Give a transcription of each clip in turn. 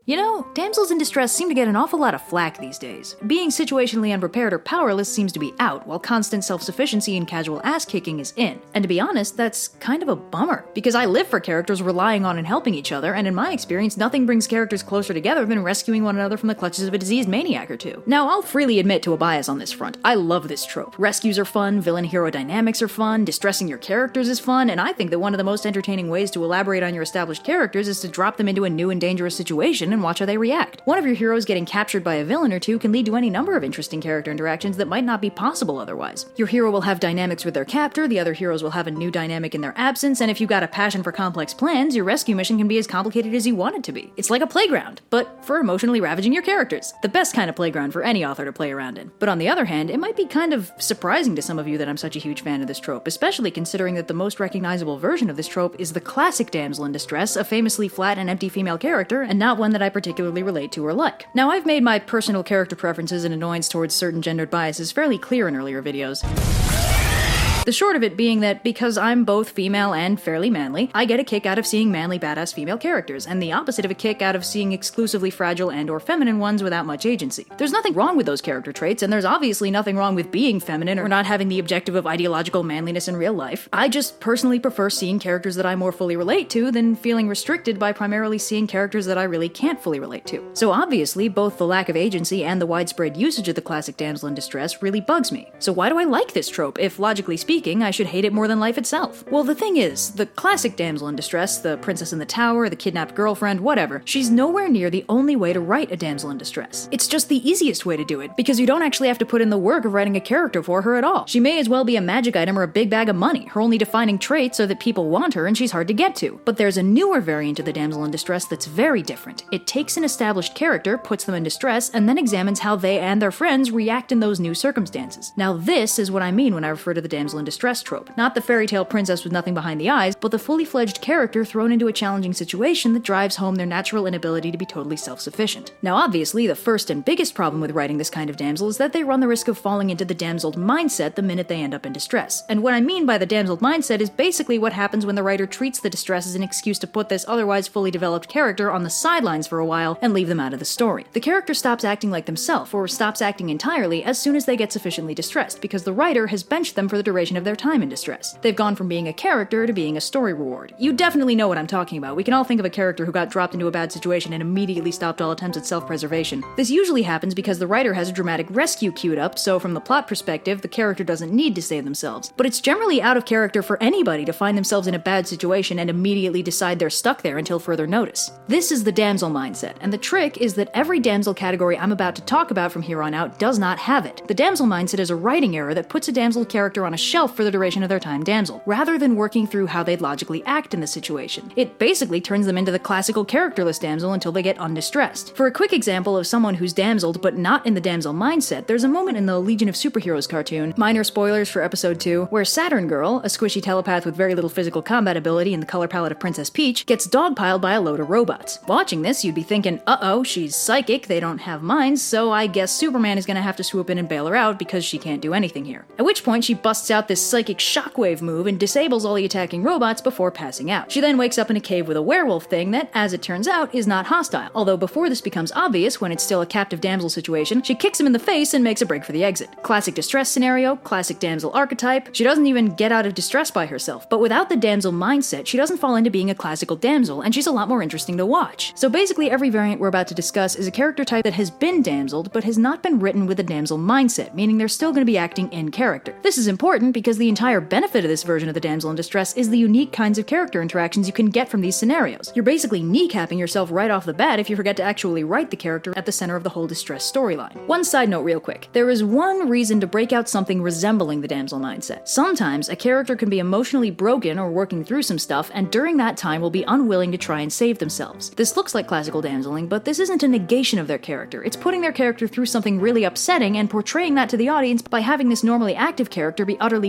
You know, damsels in distress seem to get an awful lot of flack these days. Being situationally unprepared or powerless seems to be out, while constant self-sufficiency and casual ass-kicking is in. And to be honest, that's kind of a bummer, because I live for characters relying on and helping each other, and in my experience, nothing brings characters closer together than rescuing one another from the clutches of a diseased maniac or two. Now, I'll freely admit to a bias on this front. I love this trope. Rescues are fun, villain-hero dynamics are fun, distressing your characters is fun, and I think that one of the most entertaining ways to elaborate on your established characters is to drop them into a new and dangerous situation and watch how they react. One of your heroes getting captured by a villain or two can lead to any number of interesting character interactions that might not be possible otherwise. Your hero will have dynamics with their captor, the other heroes will have a new dynamic in their absence, and if you've got a passion for complex plans, your rescue mission can be as complicated as you want it to be. It's like a playground, but for emotionally ravaging your characters. The best kind of playground for any author to play around in. But on the other hand, it might be kind of surprising to some of you that I'm such a huge fan of this trope, especially considering that the most recognizable version of this trope is the classic damsel in distress, a famously flat and empty female character, and not one that I particularly relate to or like. Now, I've made my personal character preferences and annoyance towards certain gendered biases fairly clear in earlier videos. The short of it being that because I'm both female and fairly manly, I get a kick out of seeing manly badass female characters, and the opposite of a kick out of seeing exclusively fragile and or feminine ones without much agency. There's nothing wrong with those character traits, and there's obviously nothing wrong with being feminine or not having the objective of ideological manliness in real life. I just personally prefer seeing characters that I more fully relate to than feeling restricted by primarily seeing characters that I really can't fully relate to. So obviously, both the lack of agency and the widespread usage of the classic damsel in distress really bugs me. So why do I like this trope if, logically speaking, I should hate it more than life itself? Well, the thing is, the classic damsel in distress, the princess in the tower, the kidnapped girlfriend, whatever, she's nowhere near the only way to write a damsel in distress. It's just the easiest way to do it, because you don't actually have to put in the work of writing a character for her at all. She may as well be a magic item or a big bag of money. Her only defining traits are that people want her and she's hard to get to. But there's a newer variant of the damsel in distress that's very different. It takes an established character, puts them in distress, and then examines how they and their friends react in those new circumstances. Now this is what I mean when I refer to the damsel in distress trope. Not the fairy tale princess with nothing behind the eyes, but the fully fledged character thrown into a challenging situation that drives home their natural inability to be totally self-sufficient. Now obviously, the first and biggest problem with writing this kind of damsel is that they run the risk of falling into the damseled mindset the minute they end up in distress. And what I mean by the damseled mindset is basically what happens when the writer treats the distress as an excuse to put this otherwise fully developed character on the sidelines for a while and leave them out of the story. The character stops acting like themselves, or stops acting entirely as soon as they get sufficiently distressed, because the writer has benched them for the duration of their time in distress. They've gone from being a character to being a story reward. You definitely know what I'm talking about. We can all think of a character who got dropped into a bad situation and immediately stopped all attempts at self-preservation. This usually happens because the writer has a dramatic rescue queued up, so from the plot perspective, the character doesn't need to save themselves. But it's generally out of character for anybody to find themselves in a bad situation and immediately decide they're stuck there until further notice. This is the damsel mindset, and the trick is that every damsel category I'm about to talk about from here on out does not have it. The damsel mindset is a writing error that puts a damsel character on a shelf for the duration of their time damsel, rather than working through how they'd logically act in the situation. It basically turns them into the classical characterless damsel until they get undistressed. For a quick example of someone who's damseled but not in the damsel mindset, there's a moment in the Legion of Superheroes cartoon, minor spoilers for episode 2, where Saturn Girl, a squishy telepath with very little physical combat ability and the color palette of Princess Peach, gets dogpiled by a load of robots. Watching this, you'd be thinking, uh-oh, she's psychic, they don't have minds, so I guess Superman is gonna have to swoop in and bail her out because she can't do anything here. At which point she busts out this psychic shockwave move and disables all the attacking robots before passing out. She then wakes up in a cave with a werewolf thing that, as it turns out, is not hostile. Although before this becomes obvious, when it's still a captive damsel situation, she kicks him in the face and makes a break for the exit. Classic distress scenario, classic damsel archetype. She doesn't even get out of distress by herself. But without the damsel mindset, she doesn't fall into being a classical damsel, and she's a lot more interesting to watch. So basically every variant we're about to discuss is a character type that has been damseled, but has not been written with a damsel mindset, meaning they're still going to be acting in character. This is important because the entire benefit of this version of the damsel in distress is the unique kinds of character interactions you can get from these scenarios. You're basically kneecapping yourself right off the bat if you forget to actually write the character at the center of the whole distress storyline. One side note real quick. There is one reason to break out something resembling the damsel mindset. Sometimes a character can be emotionally broken or working through some stuff, and during that time will be unwilling to try and save themselves. This looks like classical damseling, but this isn't a negation of their character. It's putting their character through something really upsetting and portraying that to the audience by having this normally active character be utterly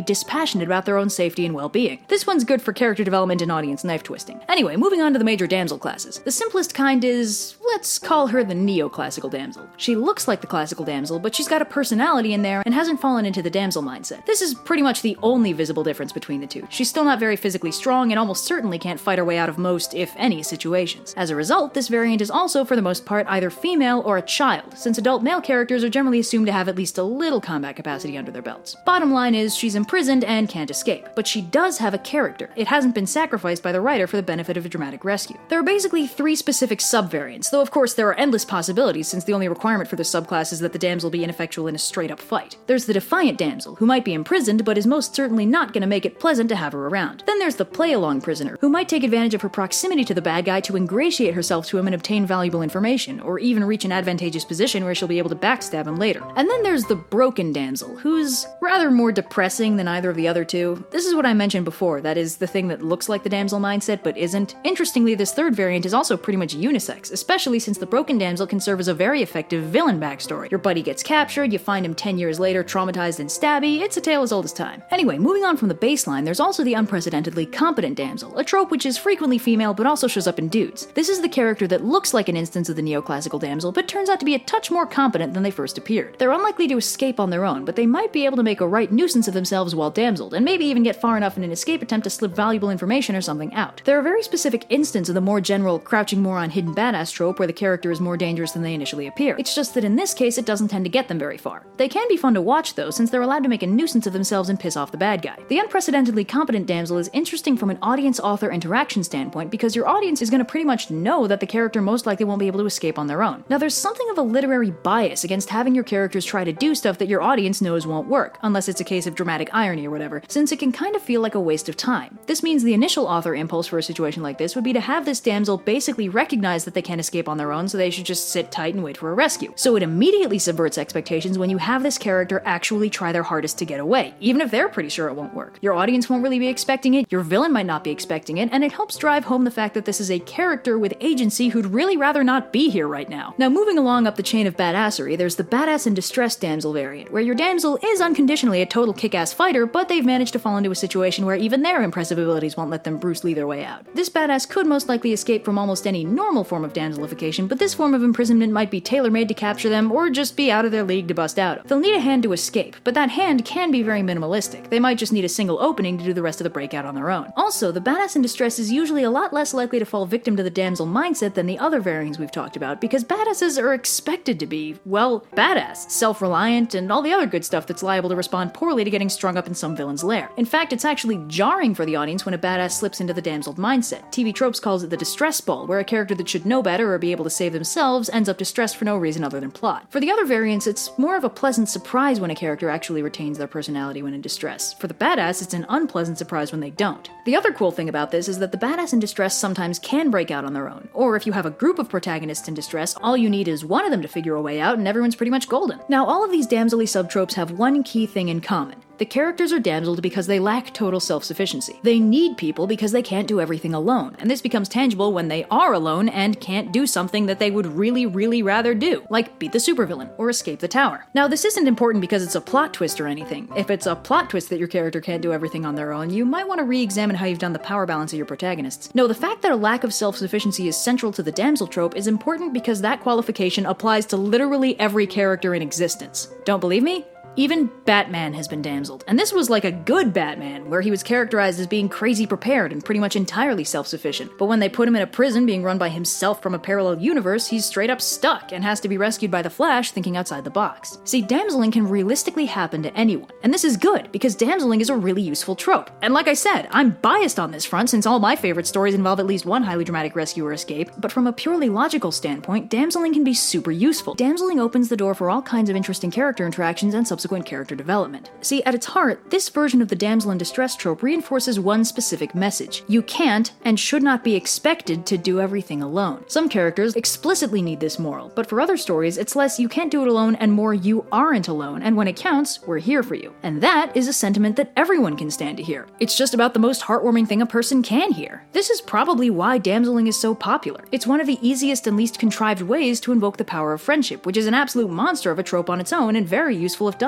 dispassionate about their own safety and well-being. This one's good for character development and audience knife twisting. Anyway, moving on to the major damsel classes. The simplest kind is, let's call her the neoclassical damsel. She looks like the classical damsel, but she's got a personality in there and hasn't fallen into the damsel mindset. This is pretty much the only visible difference between the two. She's still not very physically strong and almost certainly can't fight her way out of most, if any, situations. As a result, this variant is also, for the most part, either female or a child, since adult male characters are generally assumed to have at least a little combat capacity under their belts. Bottom line is, she's imprisoned and can't escape, but she does have a character. It hasn't been sacrificed by the writer for the benefit of a dramatic rescue. There are basically 3 specific subvariants, though of course there are endless possibilities since the only requirement for the subclass is that the damsel be ineffectual in a straight-up fight. There's the defiant damsel, who might be imprisoned but is most certainly not gonna make it pleasant to have her around. Then there's the play-along prisoner, who might take advantage of her proximity to the bad guy to ingratiate herself to him and obtain valuable information, or even reach an advantageous position where she'll be able to backstab him later. And then there's the broken damsel, who's rather more depressing than either of the other two. This is what I mentioned before, that is, the thing that looks like the damsel mindset but isn't. Interestingly, this third variant is also pretty much unisex, especially since the broken damsel can serve as a very effective villain backstory. Your buddy gets captured, you find him 10 years later traumatized and stabby, it's a tale as old as time. Anyway, moving on from the baseline, there's also the unprecedentedly competent damsel, a trope which is frequently female but also shows up in dudes. This is the character that looks like an instance of the neoclassical damsel, but turns out to be a touch more competent than they first appeared. They're unlikely to escape on their own, but they might be able to make a right nuisance of themselves while damseled, and maybe even get far enough in an escape attempt to slip valuable information or something out. They're a very specific instance of the more general crouching moron hidden badass trope where the character is more dangerous than they initially appear. It's just that in this case it doesn't tend to get them very far. They can be fun to watch though, since they're allowed to make a nuisance of themselves and piss off the bad guy. The unprecedentedly competent damsel is interesting from an audience-author interaction standpoint because your audience is going to pretty much know that the character most likely won't be able to escape on their own. Now there's something of a literary bias against having your characters try to do stuff that your audience knows won't work, unless it's a case of dramatic irony or whatever, since it can kind of feel like a waste of time. This means the initial author impulse for a situation like this would be to have this damsel basically recognize that they can't escape on their own, so they should just sit tight and wait for a rescue. So it immediately subverts expectations when you have this character actually try their hardest to get away, even if they're pretty sure it won't work. Your audience won't really be expecting it, your villain might not be expecting it, and it helps drive home the fact that this is a character with agency who'd really rather not be here right now. Now moving along up the chain of badassery, there's the badass in distress damsel variant, where your damsel is unconditionally a total kick-ass fighter, but they've managed to fall into a situation where even their impressive abilities won't let them Bruce Lee their way out. This badass could most likely escape from almost any normal form of damselification, but this form of imprisonment might be tailor-made to capture them, or just be out of their league to bust out of. They'll need a hand to escape, but that hand can be very minimalistic. They might just need a single opening to do the rest of the breakout on their own. Also, the badass in distress is usually a lot less likely to fall victim to the damsel mindset than the other variants we've talked about, because badasses are expected to be, well, badass, self-reliant, and all the other good stuff that's liable to respond poorly to getting strung up in some villain's lair. In fact, it's actually jarring for the audience when a badass slips into the damseled mindset. TV Tropes calls it the distress ball, where a character that should know better or be able to save themselves ends up distressed for no reason other than plot. For the other variants, it's more of a pleasant surprise when a character actually retains their personality when in distress. For the badass, it's an unpleasant surprise when they don't. The other cool thing about this is that the badass in distress sometimes can break out on their own, or if you have a group of protagonists in distress, all you need is one of them to figure a way out and everyone's pretty much golden. Now, all of these damsel-y subtropes have one key thing in common. The characters are damseled because they lack total self-sufficiency. They need people because they can't do everything alone, and this becomes tangible when they are alone and can't do something that they would really rather do, like beat the supervillain or escape the tower. Now, this isn't important because it's a plot twist or anything. If it's a plot twist that your character can't do everything on their own, you might want to re-examine how you've done the power balance of your protagonists. No, the fact that a lack of self-sufficiency is central to the damsel trope is important because that qualification applies to literally every character in existence. Don't believe me? Even Batman has been damseled, and this was like a good Batman, where he was characterized as being crazy prepared and pretty much entirely self-sufficient. But when they put him in a prison being run by himself from a parallel universe, he's straight up stuck and has to be rescued by the Flash thinking outside the box. See, damseling can realistically happen to anyone, and this is good, because damseling is a really useful trope. And like I said, I'm biased on this front since all my favorite stories involve at least one highly dramatic rescue or escape, but from a purely logical standpoint, damseling can be super useful. Damseling opens the door for all kinds of interesting character interactions and subsequent character development. See, at its heart, this version of the damsel in distress trope reinforces one specific message. You can't and should not be expected to do everything alone. Some characters explicitly need this moral, but for other stories, it's less you can't do it alone and more you aren't alone, and when it counts, we're here for you. And that is a sentiment that everyone can stand to hear. It's just about the most heartwarming thing a person can hear. This is probably why damseling is so popular. It's one of the easiest and least contrived ways to invoke the power of friendship, which is an absolute monster of a trope on its own and very useful if done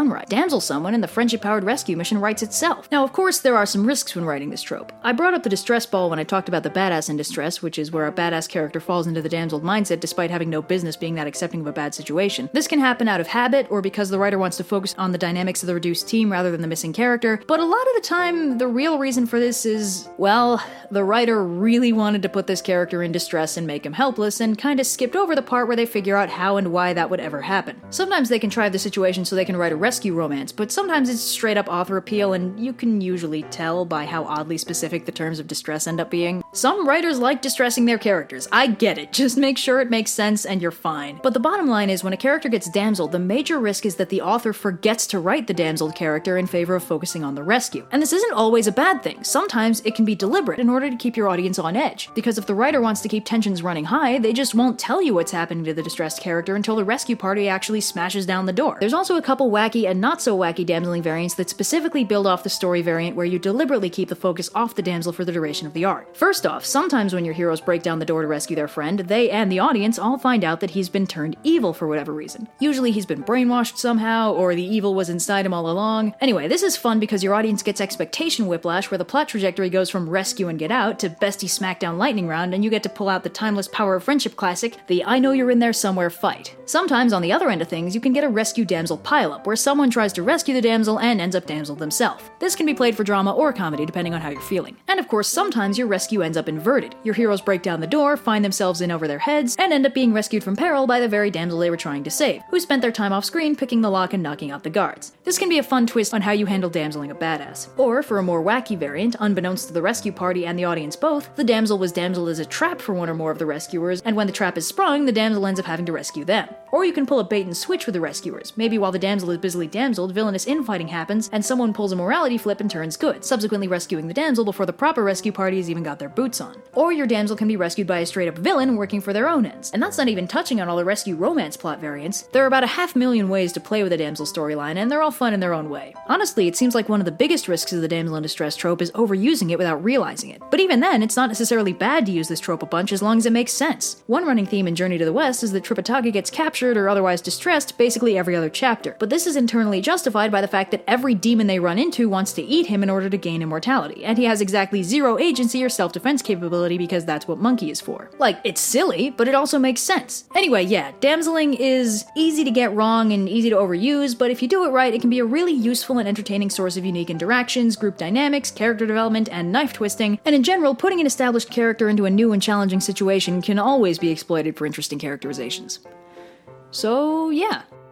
done right. Damsel someone and the friendship-powered rescue mission writes itself. Now, of course, there are some risks when writing this trope. I brought up the distress ball when I talked about the badass in distress, which is where a badass character falls into the damseled mindset despite having no business being that accepting of a bad situation. This can happen out of habit or because the writer wants to focus on the dynamics of the reduced team rather than the missing character, but a lot of the time, the real reason for this is, well, the writer really wanted to put this character in distress and make him helpless, and kinda skipped over the part where they figure out how and why that would ever happen. Sometimes they contrive the situation so they can write a rescue romance, but sometimes it's straight up author appeal, and you can usually tell by how oddly specific the terms of distress end up being. Some writers like distressing their characters. I get it, just make sure it makes sense and you're fine. But the bottom line is, when a character gets damseled, the major risk is that the author forgets to write the damseled character in favor of focusing on the rescue. And this isn't always a bad thing. Sometimes it can be deliberate in order to keep your audience on edge. Because if the writer wants to keep tensions running high, they just won't tell you what's happening to the distressed character until the rescue party actually smashes down the door. There's also a couple wacky and not so wacky damseling variants that specifically build off the story variant where you deliberately keep the focus off the damsel for the duration of the arc. First off, sometimes when your heroes break down the door to rescue their friend, they and the audience all find out that he's been turned evil for whatever reason. Usually he's been brainwashed somehow, or the evil was inside him all along. Anyway, this is fun because your audience gets expectation whiplash where the plot trajectory goes from rescue and get out to bestie smackdown lightning round, and you get to pull out the timeless power of friendship classic, the I know you're in there somewhere fight. Sometimes on the other end of things, you can get a rescue damsel pileup, where someone tries to rescue the damsel and ends up damseled themselves. This can be played for drama or comedy depending on how you're feeling. And of course, sometimes your rescue ends up inverted. Your heroes break down the door, find themselves in over their heads, and end up being rescued from peril by the very damsel they were trying to save, who spent their time off screen picking the lock and knocking out the guards. This can be a fun twist on how you handle damseling a badass. Or, for a more wacky variant, unbeknownst to the rescue party and the audience both, the damsel was damseled as a trap for one or more of the rescuers, and when the trap is sprung, the damsel ends up having to rescue them. Or you can pull a bait and switch with the rescuers. Maybe while the damsel is busily damseled, villainous infighting happens, and someone pulls a morality flip and turns good, subsequently rescuing the damsel before the proper rescue party has even got their boots on. Or your damsel can be rescued by a straight-up villain working for their own ends. And that's not even touching on all the rescue romance plot variants. There are about 500,000 ways to play with a damsel storyline, and they're all fun in their own way. Honestly, it seems like one of the biggest risks of the damsel in distress trope is overusing it without realizing it. But even then, it's not necessarily bad to use this trope a bunch as long as it makes sense. One running theme in Journey to the West is that Tripitaka gets captured or otherwise distressed basically every other chapter. But this is internally justified by the fact that every demon they run into wants to eat him in order to gain immortality, and he has exactly zero agency or self-defense capability because that's what Monkey is for. Like, it's silly, but it also makes sense. Anyway, yeah, damseling is easy to get wrong and easy to overuse, but if you do it right, it can be a really useful and entertaining source of unique interactions, group dynamics, character development, and knife twisting, and in general, putting an established character into a new and challenging situation can always be exploited for interesting characterizations. So, yeah.